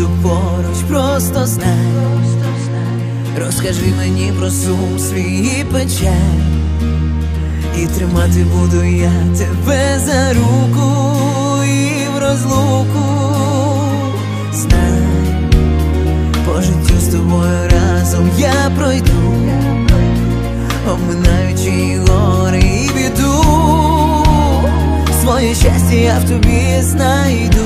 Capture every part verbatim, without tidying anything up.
поруч, просто знай, розкажи мені про сум свій і печаль, і тримати буду я тебе за руку і в розлуку. Знай, по життю з тобою разом я пройду, оминаючи і гори і біду, своє щастя я в тобі знайду.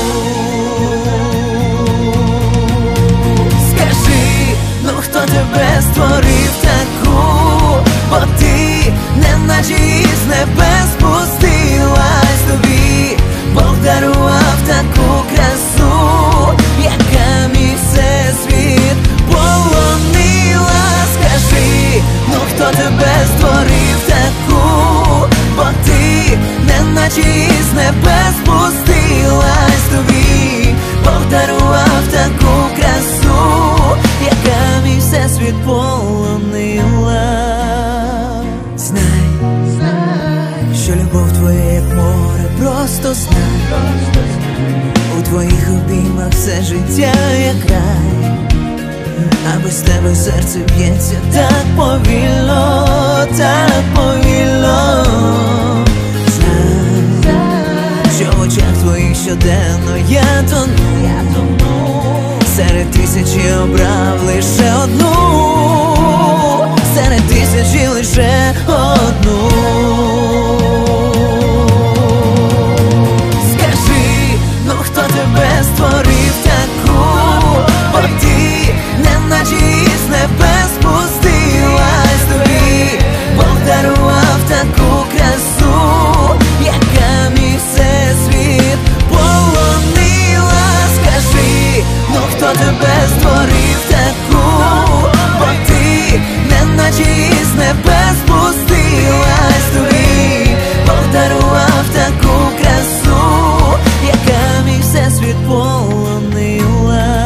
Скажи, ну хто тебе створив таку, бо ти неначе із небес спустилась, тобі Бог дарував таку красу, яка мій всесвіт полонила. Скажи, ну хто тебе створив таку, бо ти неначе із небес спустилась, тобі Бог дарував таку красу, яка мій всесвіт полонила. Знай, що любов твоя як море, просто знай, у твоїх обіймах все життя як рай, а без тебе серце б'ється так повільно, так повільно. Знай, що в очах твоїх щоденно я тону, серед тисячі обрав лише одну, серед тисячі лише одну. Скажи, ну хто тебе створив таку, бо ти неначе із небес спустилась, тобі Бог дарував таку красу, яка мій всесвіт полонила. Скажи, ну хто тебе створив таку, бо ти неначе із небес спустилась, тобі Бог дарував таку красу, яка мій всесвіт полонила.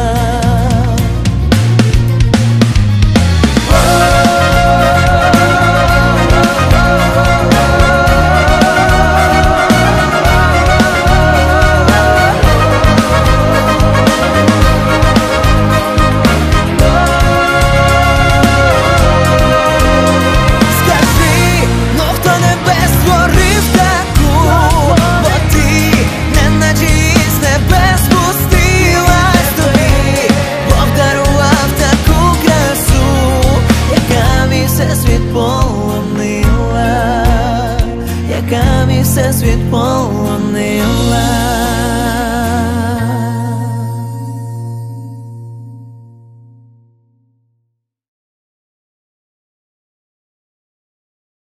Всесвіт полонила, яка мій всесвіт полонила.